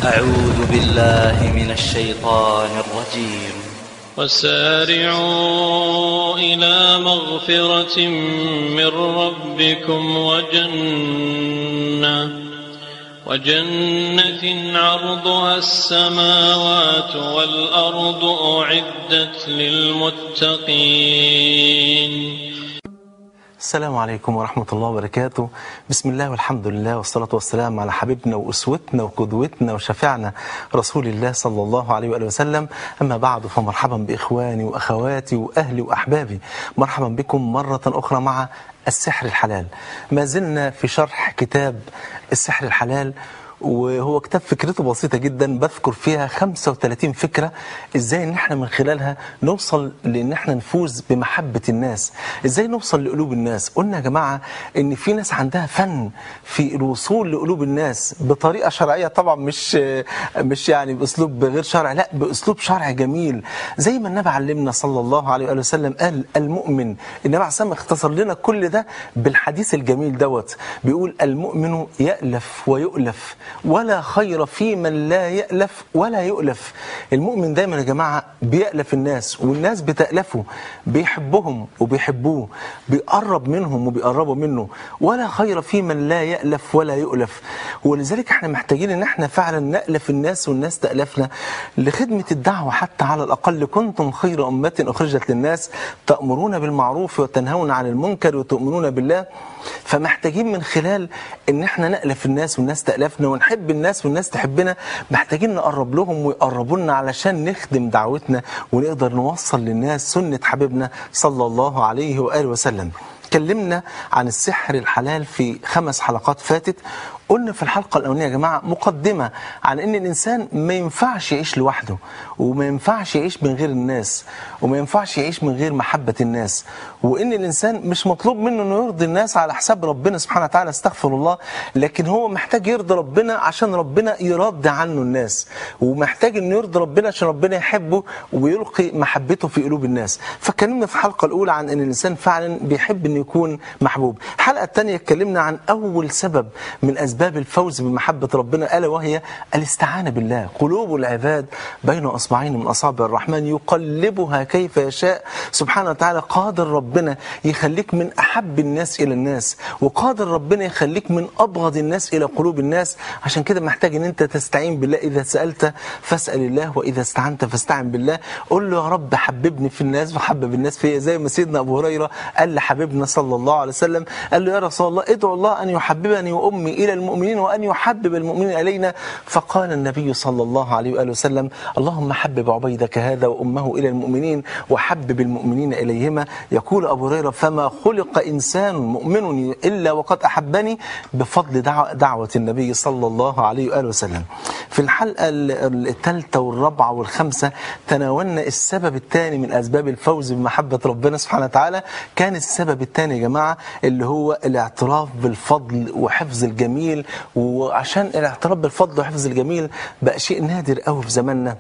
أعوذ بالله من الشيطان الرجيم. وسارعوا إلى مغفرة من ربكم وجنة عرضها السماوات والأرض أعدت للمتقين. السلام عليكم ورحمة الله وبركاته. بسم الله والحمد لله والصلاة والسلام على حبيبنا وأسوتنا وقدوتنا وشفيعنا رسول الله صلى الله عليه وآله وسلم. أما بعد، فمرحبا بإخواني وأخواتي وأهلي وأحبابي، مرحبا بكم مرة أخرى مع السحر الحلال. ما زلنا في شرح كتاب السحر الحلال، وهو كتاب فكرته بسيطة جدا، بذكر فيها 35 فكرة ازاي ان احنا من خلالها نوصل لان احنا نفوز بمحبة الناس، ازاي نوصل لقلوب الناس. قلنا يا جماعة ان في ناس عندها فن في الوصول لقلوب الناس بطريقة شرعية، طبعا مش يعني باسلوب غير شرعي، لا باسلوب شرعي جميل، زي ما النبي علمنا صلى الله عليه وآله وسلم. قال المؤمن، النبي عليه الصلاة والسلام اختصر لنا كل ده بالحديث الجميل دوت، بيقول المؤمن يألف ويؤلف ولا خير في من لا يألف ولا يؤلف. المؤمن دايما يا جماعة بيألف الناس والناس بتألفه، بيحبهم وبيحبوه، بيقرب منهم وبيقربوا منه، ولا خير في من لا يألف ولا يؤلف. ولذلك احنا محتاجين ان احنا فعلا نألف الناس والناس تألفنا لخدمة الدعوة. حتى على الأقل كنتم خير أمة أخرجت للناس تأمرون بالمعروف وتنهون عن المنكر وتؤمنون بالله. فمحتاجين من خلال ان احنا نألف الناس والناس تألفنا ونحب الناس والناس تحبنا، محتاجين نقرب لهم ويقربوا لنا علشان نخدم دعوتنا ونقدر نوصل للناس سنة حبيبنا صلى الله عليه وآله وسلم. اتكلمنا عن السحر الحلال في 5 حلقات فاتت. قلنا في الحلقة الأولانية يا جماعة مقدمة عن أن الإنسان ما ينفعش يعيش لوحده، وما ينفعش يعيش من غير الناس، وما ينفعش يعيش من غير محبة الناس، وأن الإنسان مش مطلوب منه أنه يرضي الناس على حساب ربنا سبحانه وتعالى، استغفر الله، لكن هو محتاج يرضي ربنا عشان ربنا يرضي عنه الناس، ومحتاج أنه يرضي ربنا عشان ربنا يحبه ويلقي محبته في قلوب الناس. فاتكلمنا في الحلقة الأولى عن أن الإنسان فعلا بيحب أنه يكون محبوب. الحلقة الثانية اتكلمنا عن أول سبب من أسباب الفوز بمحبة ربنا، ألا وهي الاستعانة بالله. قلوب العباد بين أصبعين من أصابع الرحمن يقلبها كيف يشاء. سبحانه وتعالى قادر ربنا يخليك من أحب الناس إلى الناس، وقادر ربنا يخليك من أبغض الناس إلى قلوب الناس. عشان كده محتاج أن أنت تستعين بالله. إذا سألت فاسأل الله، وإذا استعنت فاستعن بالله. قل له يا رب حببني في الناس وحبب الناس فيا، زي ما سيدنا أبو هريرة قال لحبيبنا صلى الله عليه وسلم، قال له يا رسول الله ادعو الله أن يحببني وأمي إلى المؤمنين وأن يحبب المؤمنين إلينا. فقال النبي صلى الله عليه وآله وسلم اللهم حبب عبيدك هذا وأمه إلى المؤمنين وحبب المؤمنين إليهما. يقول أبو هريرة فما خلق إنسان مؤمن إلا وقد أحبني، بفضل دعوة النبي صلى الله عليه وآله وسلم. في الحلقة الثالثة والرابعة والخامسة تناولنا السبب الثاني من أسباب الفوز بمحبة ربنا سبحانه وتعالى. كان السبب الثاني يا جماعة اللي هو الاعتراف بالفضل وحفظ الجميل. وعشان الاعتراف بالفضل وحفظ الجميل بقى شيء نادر قوي في زماننا،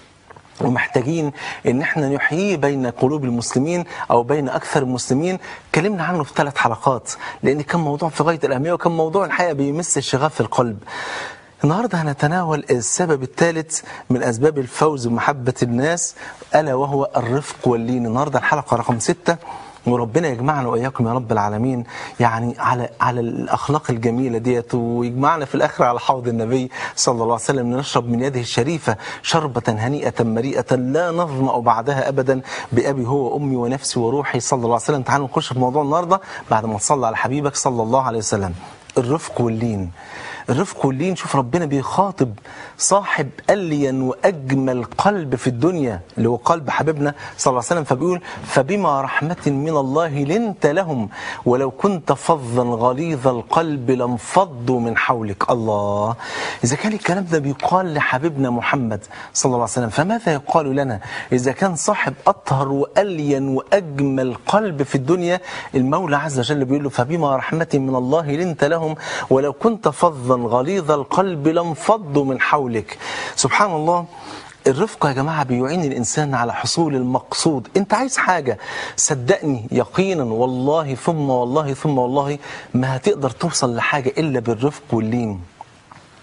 ومحتاجين ان احنا نحييه بين قلوب المسلمين او بين اكثر المسلمين. اتكلمنا عنه في 3 حلقات لان كان موضوع في غاية الاهمية، وكان موضوع الحقيقة بيمس شغف القلب. النهاردة هنتناول السبب الثالث من أسباب الفوز بمحبة الناس، ألا وهو الرفق واللين. النهاردة الحلقة رقم 6، وربنا يجمعنا وإياكم يا رب العالمين يعني على الأخلاق الجميلة ديت، ويجمعنا في الآخر على حوض النبي صلى الله عليه وسلم نشرب من يده الشريفة شربة هنيئة مريئة لا نظمأ بعدها أبدا، بأبي هو وأمي ونفسي وروحي صلى الله عليه وسلم. تعالوا نخش في موضوع النهاردة بعد ما نصلي على حبيبك صلى الله عليه وسلم. الرفق واللين. الرفق واللين، شوف ربنا بيخاطب صاحب ألين وأجمل قلب في الدنيا اللي هو قلب حبيبنا صلى الله عليه وسلم، فبيقول فبما رحمة من الله لنت لهم ولو كنت فظا غليظ القلب لانفضوا من حولك. الله، إذا كان الكلام ده بيقال لحبيبنا محمد صلى الله عليه وسلم، فماذا يقال لنا إذا كان صاحب أطهر وألين وأجمل قلب في الدنيا المولى عز وجل بيقول له فبما رحمة من الله لنت لهم ولو كنت فظا غليظ القلب لانفضوا من حولك. سبحان الله. الرفق يا جماعة بيعين الإنسان على حصول المقصود. أنت عايز حاجة، صدقني يقينا والله ثم والله ثم والله ما هتقدر توصل لحاجة إلا بالرفق واللين.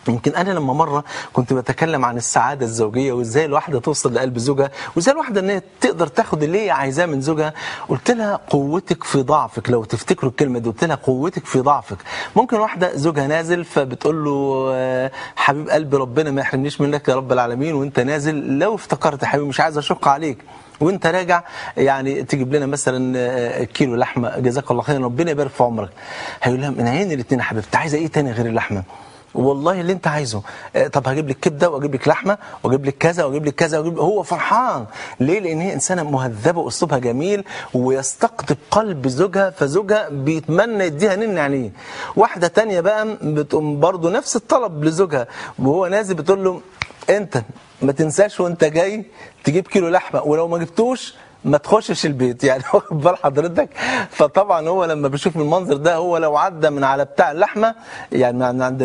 يمكن أنا لما مرة كنت بتكلم عن السعادة الزوجية وإزاي الواحدة توصل لقلب زوجها وإزاي الواحدة إن هي تقدر تاخد اللي هي عايزاه من زوجها، قلت لها قوتك في ضعفك. لو تفتكروا الكلمة دي قلت لها قوتك في ضعفك. ممكن واحدة زوجها نازل فبتقول له حبيب قلبي ربنا ما يحرمنيش منك يا رب العالمين، وأنت نازل لو افتكرت يا حبيبي مش عايز أشق عليك، وانت راجع يعني تجيب لنا مثلا كيلو لحمه جزاك الله خير ربنا يبارك في عمرك، هيقول لها من عين الاثنين يا حبيبتي عايزه ايه تاني غير اللحمه؟ والله اللي انت عايزه. طب هجيب لك كبده واجيب لك لحمه واجيب لك كذا واجيب لك كذا واجيب. هو فرحان ليه؟ لان هي انسانه مهذبه واسلوبها جميل ويستقطب قلب زوجها، فزوجها بيتمنى يديها نن عينيه. واحده تانية بقى بتقوم برضه نفس الطلب لزوجها وهو نازل بتقول له انت ما تنساش وانت جاي تجيب كيلو لحمه، ولو ما جبتوش ما تخشش البيت، يعني واخد بال حضرتك؟ فطبعا هو لما بيشوف المنظر ده، هو لو عدى من على بتاع اللحمه يعني من عند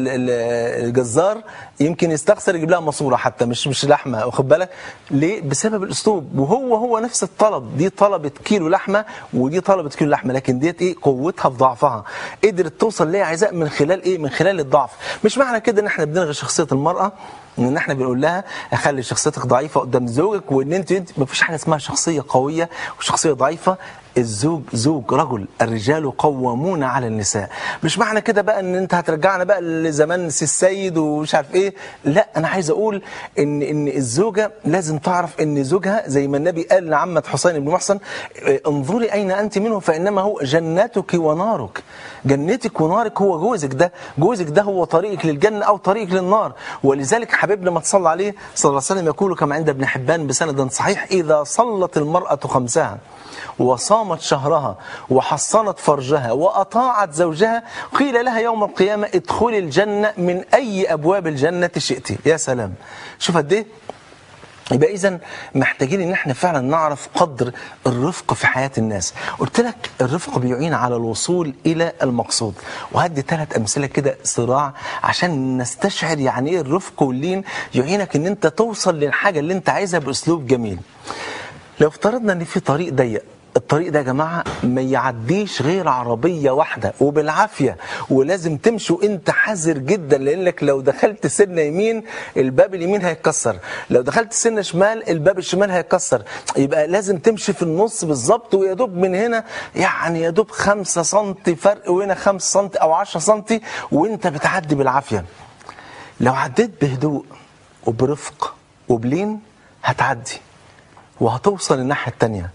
الجزار يمكن يستخسر يجيب لها ماسوره حتى مش لحمه، واخد بالك؟ ليه؟ بسبب الاسلوب. وهو نفس الطلب، دي طلبت كيلو لحمه ودي طلبت كيلو لحمه، لكن ديت ايه؟ قوتها في ضعفها، قدرت توصل ليه عايزاه من خلال ايه؟ من خلال الضعف. مش معنى كده ان احنا بنلغي شخصيه المراه، ان احنا بنقول لها اخلي شخصيتك ضعيفه قدام زوجك، وان انت مفيش حاجه اسمها شخصيه قويه وشخصيه ضعيفه. الزوج زوج رجل، الرجال قوامون على النساء. مش معنى كده بقى ان انت هترجعنا بقى لزمان سي السيد ومش عارف ايه، لا انا عايز اقول ان الزوجه لازم تعرف ان زوجها زي ما النبي قال لعمه حسين بن محسن انظري اين انت منه فانما هو جنتك ونارك. جنتك ونارك هو جوزك ده، جوزك ده هو طريقك للجنه او طريقك للنار. ولذلك حبيبنا ما تصلى عليه صلى الله عليه وسلم يقول كما عند ابن حبان بسند صحيح: اذا صلت المراه خمسها وصامت شهرها وحصنت فرجها وأطاعت زوجها قيل لها يوم القيامة ادخلي الجنة من أي أبواب الجنة شئتي. يا سلام، شوف قد ايه. يبقى إذن محتاجين ان احنا فعلا نعرف قدر الرفق في حياة الناس. قلت لك الرفق بيعين على الوصول إلى المقصود، وهدي 3 أمثلة كده صراع عشان نستشعر يعني ايه الرفق واللين يعينك ان انت توصل للحاجة اللي انت عايزها بأسلوب جميل. لو افترضنا ان في طريق ضيق، الطريق ده يا جماعة ما يعديش غير عربية واحدة وبالعافية، ولازم تمشي وانت حذر جدا، لانك لو دخلت سنة يمين الباب اليمين هيتكسر، لو دخلت سنة شمال الباب الشمال هيتكسر. يبقى لازم تمشي في النص بالظبط، ويا دوب من هنا يعني يا دوب 5 سنتي فرق، وهنا 5 سنتي او 10 سنتي، وانت بتعدي بالعافية. لو عديت بهدوء وبرفق وبلين هتعدي وهتوصل الناحية التانية،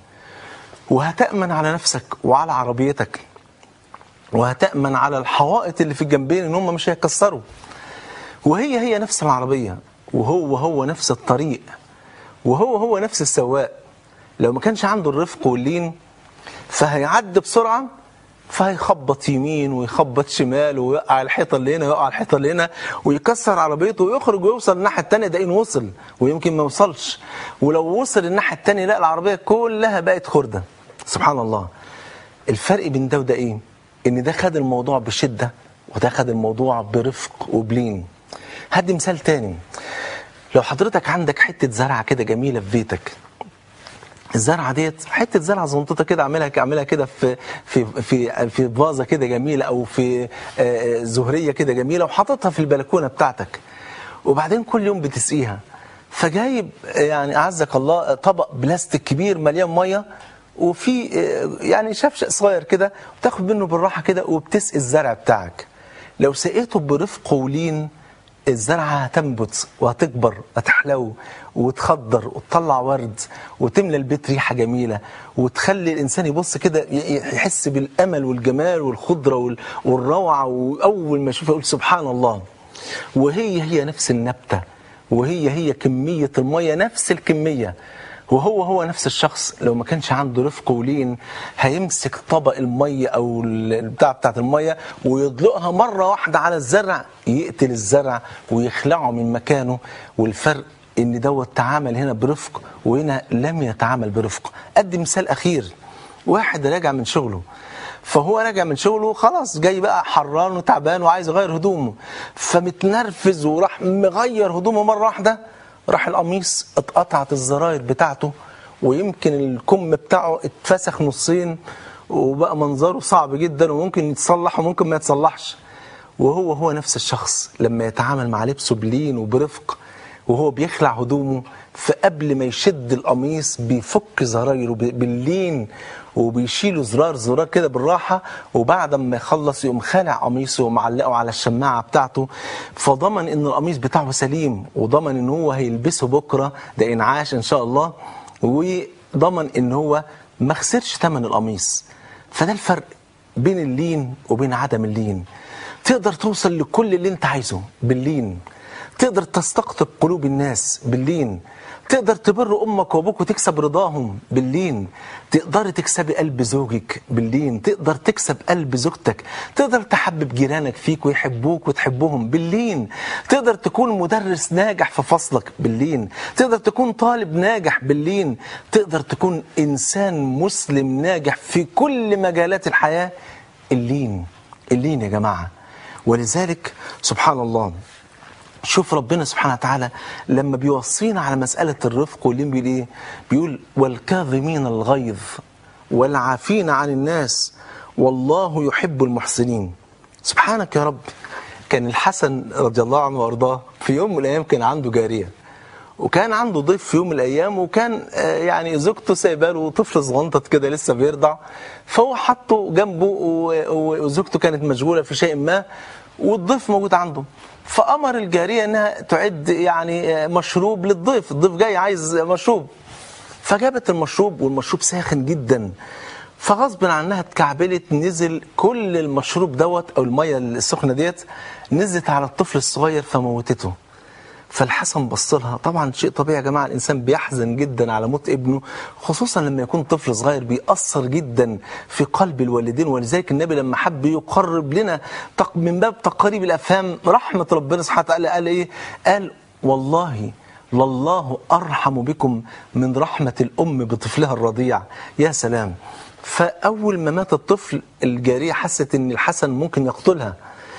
وهتأمن على نفسك وعلى عربيتك، وهتأمن على الحوائط اللي في الجنبين ان هم مش هيكسروا. وهي نفس العربية، وهو نفس الطريق، وهو نفس السواق. لو ما كانش عنده الرفق واللين فهيعدي بسرعة، فهيخبط يمين ويخبط شمال ويقع الحيطه اللي هنا ويقع الحيطه اللي هنا ويكسر عربيته ويخرج ويوصل الناحيه الثانيه. ده ان وصل، ويمكن ما يوصلش، ولو وصل الناحيه الثانيه لا العربيه كلها بقت خرده. سبحان الله. الفرق بين ده وده ايه؟ ان ده خد الموضوع بشده وده خد الموضوع برفق وبلين. هدي مثال تاني. لو حضرتك عندك حته زرعه كده جميله في بيتك، الزرعه ديت حته زرعه زنطوطه كده، اعملها كده في فازه كده جميله، او في زهريه كده جميله، وحاططها في البلكونه بتاعتك، وبعدين كل يوم بتسقيها. فجايب يعني اعزك الله طبق بلاستيك كبير مليان ميه، وفي يعني شفشق صغير كده، وتاخد منه بالراحه كده وبتسقي الزرع بتاعك. لو سقيته برفق ولين الزرعة هتنبت وهتكبر وتحلو وتخضر وتطلع ورد وتملى البيت ريحة جميلة، وتخلي الإنسان يبص كده يحس بالأمل والجمال والخضرة والروعة، وأول ما يشوفها يقول سبحان الله. وهي نفس النبتة، وهي كمية المية نفس الكمية، وهو نفس الشخص لو ما كانش عنده رفق ولين هيمسك طبق المية أو بتاعت المية ويدلقها مرة واحدة على الزرع، يقتل الزرع ويخلعه من مكانه. والفرق إن دوت تعامل هنا برفق وهنا لم يتعامل برفق. أدي مثال أخير. واحد راجع من شغله، فهو راجع من شغله خلاص جاي بقى حران وتعبان وعايز يغير هدومه، فمتنرفز وراح مغير هدومه مرة واحدة، راح القميص اتقطعت الزراير بتاعته، ويمكن الكم بتاعه اتفسخ نصين، وبقى منظره صعب جدا، وممكن يتصلح وممكن ما يتصلحش. وهو نفس الشخص لما يتعامل مع لبسه بلين وبرفق، وهو بيخلع هدومه فقبل ما يشد القميص بيفك زرايره باللين وبيشيله زرار كده بالراحة، وبعد ما يخلص يقوم خالع قميصه ومعلقه على الشماعة بتاعته، فضمن ان القميص بتاعه سليم، وضمن ان هو هيلبسه بكرة، ده انعاش ان شاء الله، وضمن ان هو ما خسرش ثمن القميص. فده الفرق بين اللين وبين عدم اللين. تقدر توصل لكل اللي انت عايزه باللين، تقدر تستقطب قلوب الناس باللين، تقدر تبر امك وابوك وتكسب رضاهم باللين، تقدر تكسب قلب زوجك باللين، تقدر تكسب قلب زوجتك، تقدر تحبب جيرانك فيك ويحبوك وتحبهم باللين، تقدر تكون مدرس ناجح في فصلك باللين، تقدر تكون طالب ناجح باللين، تقدر تكون انسان مسلم ناجح في كل مجالات الحياة. اللين يا جماعة. ولذلك سبحان الله، شوف ربنا سبحانه وتعالى لما بيوصينا على مسألة الرفق واللين بيقول ايه؟ بيقول والكاظمين الغيظ والعافين عن الناس والله يحب المحسنين. سبحانك يا رب. كان الحسن رضي الله عنه وارضاه في يوم من الايام كان عنده جارية، وكان عنده ضيف في يوم من الايام، وكان يعني زوجته سايبه له طفل صغنطط كده لسه بيرضع، فهو حطه جنبه وزوجته كانت مشغولة في شيء ما والضيف موجود عنده، فأمر الجارية أنها تعد يعني مشروب للضيف، الضيف جاي عايز مشروب، فجابت المشروب والمشروب ساخن جدا، فغصب عنها اتكعبلت، نزل كل المشروب دوت أو المية السخنة ديت نزلت على الطفل الصغير فموتته. فالحسن بص لها، طبعا شيء طبيعي يا جماعة، الإنسان بيحزن جدا على موت ابنه، خصوصا لما يكون طفل صغير بيأثر جدا في قلب الوالدين. ولذلك النبي لما حب يقرب لنا من باب تقريب الأفهام رحمة ربنا سبحانه وتعالى قال إيه؟ قال والله لله أرحم بكم من رحمة الأم بطفلها الرضيع. يا سلام. فأول ما مات الطفل الجارية حست إن الحسن ممكن يقتلها،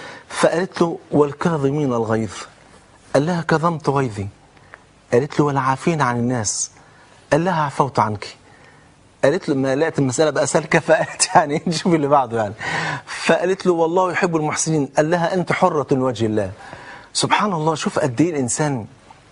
فقالت له والكاظمين الغيظ. قال لها كظمت غيظي. قالت له والعافين عن الناس. قال لها عفوت عنك. قالت له ما لقيت المسألة بقى سالكة، فقالت يعني نشوف اللي بعده يعني. فقالت له والله يحب المحسنين. قال لها أنت حرة لوجه الله. سبحان الله. شوف قد ايه الإنسان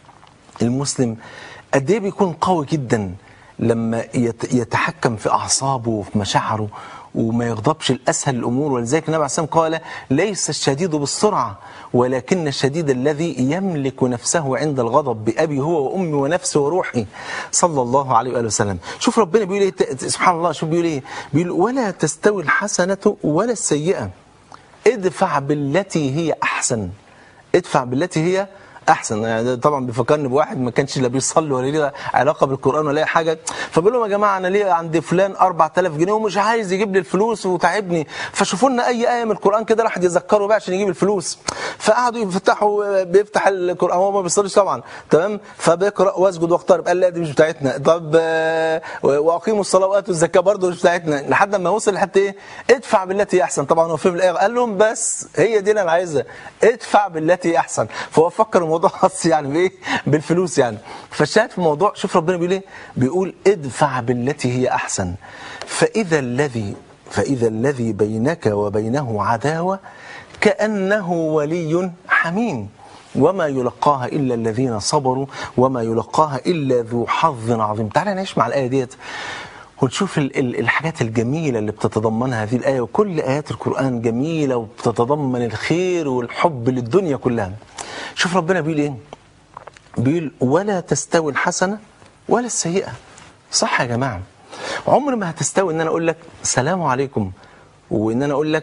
المسلم قد ايه بيكون قوي جدا لما يتحكم في أعصابه وفي مشاعره وما يغضبش الأسهل الأمور. ولذلك النبي عليه الصلاة والسلام قال ليس الشديد بالسرعة ولكن الشديد الذي يملك نفسه عند الغضب، بأبي هو وأمي ونفسي وروحي، صلى الله عليه وآله وسلم. شوف ربنا بيقول ايه سبحان الله. شوف بيقول ايه؟ بيقول ولا تستوي الحسنة ولا السيئة ادفع بالتي هي أحسن. ادفع بالتي هي احسن. يعني طبعا بيفكرني بواحد ما كانش لا بيصلي ولا ليه علاقه بالقران ولا اي حاجه، فبقول لهم يا جماعه انا ليه عند فلان 4000 جنيه ومش عايز يجيب لي الفلوس وتعبني، فشوفوا لنا اي ايه من القران كده راح يذكروا بقى عشان يجيب الفلوس. فقعدوا بيفتح القران، هو ما بيصليش طبعا، تمام، فبيقرا واسجد واقترب، قال لا دي مش بتاعتنا. طب واقيموا الصلاه واتوا الزكاه برضه مش بتاعتنا، لحد ما وصل لحتى ايه؟ ادفع بالتي احسن. طبعا هو فهم الايه، قال لهم بس هي دي اللي انا عايزها، ادفع بالتي احسن. فهو فكر الموضوع خاص يعني بايه؟ بالفلوس يعني. فالشاهد في الموضوع شوف ربنا بيقول ايه؟ بيقول ادفع بالتي هي احسن فاذا الذي بينك وبينه عداوه كانه ولي حميم وما يلقاها الا الذين صبروا وما يلقاها الا ذو حظ عظيم. تعالى نعيش مع الايه ديت ونشوف الحاجات الجميلة اللي بتتضمنها هذه الآية. وكل آيات القرآن جميلة وبتتضمن الخير والحب للدنيا كلها. شوف ربنا بيقول ايه؟ بيقول ولا تستوي الحسنة ولا السيئة. صح يا جماعة؟ عمر ما هتستوي ان انا اقول لك سلام عليكم وان انا اقول لك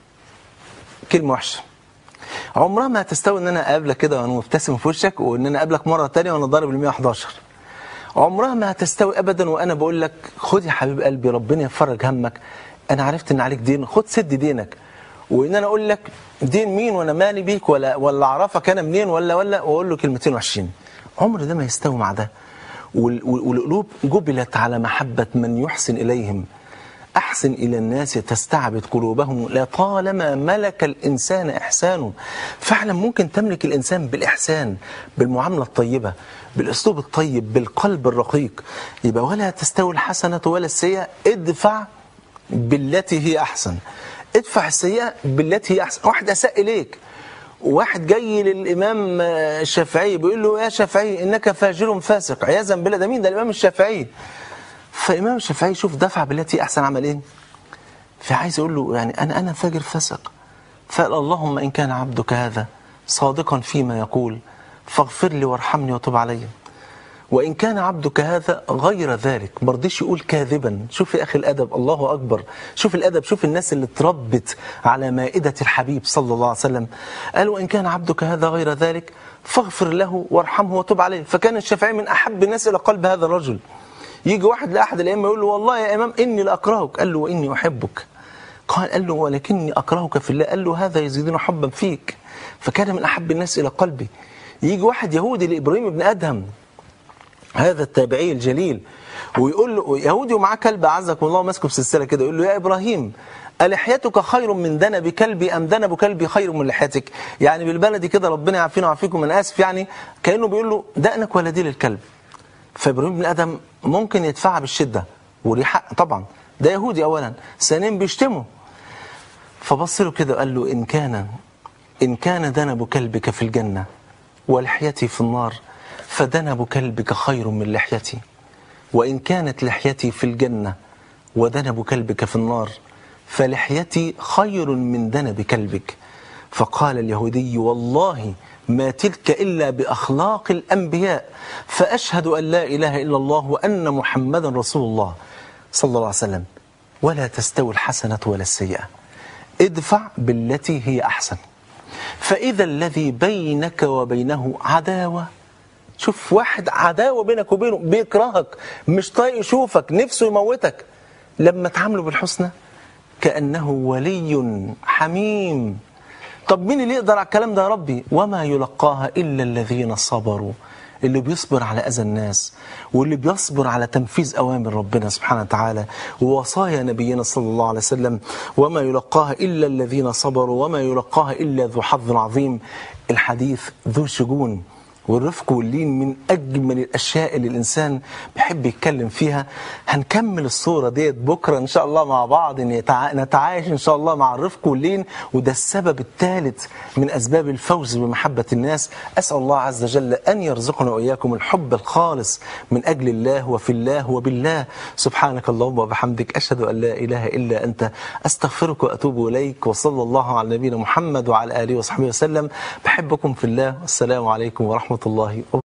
كلمة وحشة. عمرها ما هتستوي ان انا اقابلك كده وانا مبتسم في وشك وان انا اقابلك مرة تانية وانا ضارب ال 111. عمرها ما هتستوي ابدا وانا بقول لك خد يا حبيب قلبي ربنا يفرج همك، انا عرفت ان عليك دين، خد سد دينك. وان انا اقول لك دين مين وانا مالي بيك ولا اعرفك انا منين ولا واقول له كلمتين وحشين. عمر ده ما يستوي مع ده. والقلوب جبلت على محبة من يحسن اليهم. أحسن إلى الناس تستعبد قلوبهم لطالما ملك الإنسان إحسانه. فعلا ممكن تملك الإنسان بالإحسان، بالمعاملة الطيبة، بالأسلوب الطيب، بالقلب الرقيق. يبقى ولا تستوي الحسنة ولا السيئة ادفع بالتي هي أحسن. ادفع السيئة بالتي هي أحسن. واحد أساء إليك، واحد جاي للإمام الشافعي بيقول له يا شافعي إنك فاجر فاسق عياذا بالله. ده مين؟ ده الإمام الشافعي. فالإمام الشافعي شوف دفع بالتي أحسن عمل إيه؟ فعايز يقول له يعني أنا فاجر فاسق، فقال اللهم إن كان عبدك هذا صادقا فيما يقول فاغفر لي وارحمني وتب علي، وإن كان عبدك هذا غير ذلك. مرضيش يقول كاذبا. شوف يا أخي الأدب، الله أكبر، شوف الأدب، شوف الناس اللي اتربت على مائدة الحبيب صلى الله عليه وسلم. قال وإن كان عبدك هذا غير ذلك فاغفر له وارحمه وتب عليه. فكان الشافعي من أحب الناس إلى قلب هذا الرجل. يجي واحد لأحد الأئمة يقول له والله يا إمام إني لأكرهك، قال له وإني أحبك. قال له ولكني أكرهك في الله، قال له هذا يزيدني حبا فيك. فكان من أحب الناس إلى قلبي. يجي واحد يهودي لإبراهيم بن أدهم هذا التابعي الجليل ويقول له يهودي ومعاه كلب أعزكم الله ماسكه بسلسلة كده، يقول له يا إبراهيم ألحيتك خير من دنب كلبي أم دنب كلبي خير من لحيتك؟ يعني بالبلدي كده ربنا يعافينا ويعافيكم، أنا آسف، يعني كأنه بيقول له دقنك ولا دي للكلب. فإبراهيم بن أدهم ممكن يدفعها بالشدة وليه حق طبعا، ده يهودي أولا، ثانيا بيشتمه. فبص له كده قال له إن كان دنب كلبك في الجنة ولحيتي في النار فدنب كلبك خير من لحيتي، وإن كانت لحيتي في الجنة ودنب كلبك في النار فلحيتي خير من دنب كلبك. فقال اليهودي والله ما تلك إلا بأخلاق الأنبياء، فأشهد أن لا إله إلا الله وأن محمدا رسول الله صلى الله عليه وسلم. ولا تستوي الحسنة ولا السيئة، ادفع بالتي هي أحسن، فإذا الذي بينك وبينه عداوة. شوف واحد عداوة بينك وبينه، بيكرهك، مش طايق يشوفك، نفسه يموتك، لما تعامله بالحسنى كأنه ولي حميم. طب مين اللي يقدر على الكلام ده يا ربي؟ وما يلقاها إلا الذين صبروا. اللي بيصبر على أذى الناس، واللي بيصبر على تنفيذ أوامر ربنا سبحانه وتعالى ووصايا نبينا صلى الله عليه وسلم. وما يلقاها إلا الذين صبروا وما يلقاها إلا ذو حظ عظيم. الحديث ذو شجون، والرفق واللين من أجمل الأشياء اللي الإنسان بيحب يتكلم فيها. هنكمل الصورة ديت بكرة إن شاء الله مع بعض، نتعايش إن شاء الله مع الرفق واللين، وده السبب الثالث من أسباب الفوز بمحبة الناس. أسأل الله عز وجل أن يرزقنا وإياكم الحب الخالص من أجل الله وفي الله وبالله. سبحانك اللهم وبحمدك، أشهد أن لا إله إلا أنت، أستغفرك وأتوب إليك، وصلى الله على نبينا محمد وعلى آله وصحبه وسلم. بحبكم في الله، والسلام عليكم ورحمة الله وبركاته.